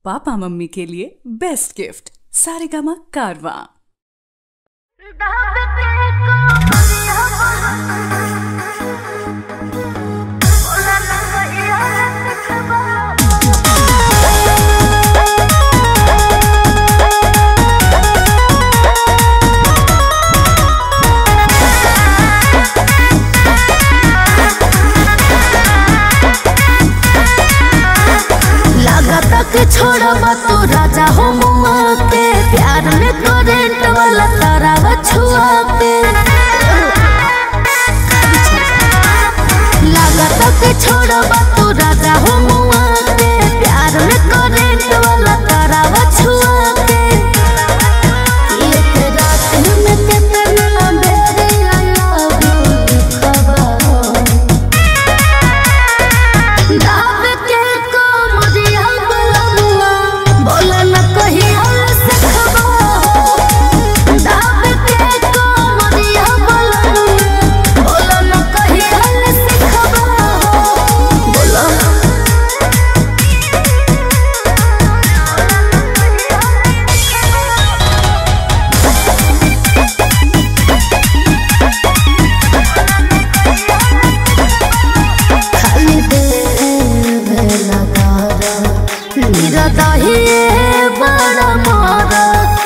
Papa mummy के लिए best gift Saregama कारवां। छोड़बा तो राजा हो मुआ के प्यार में करेंट वाला तारा छुआ के लागत के छोड़बा तो राजा हो मुआ के प्यार में करेंट वाला तारा छुआ के एक रात में कितना बेरी आई लव यू खबर दाब के को मुदिया बड़ा मारा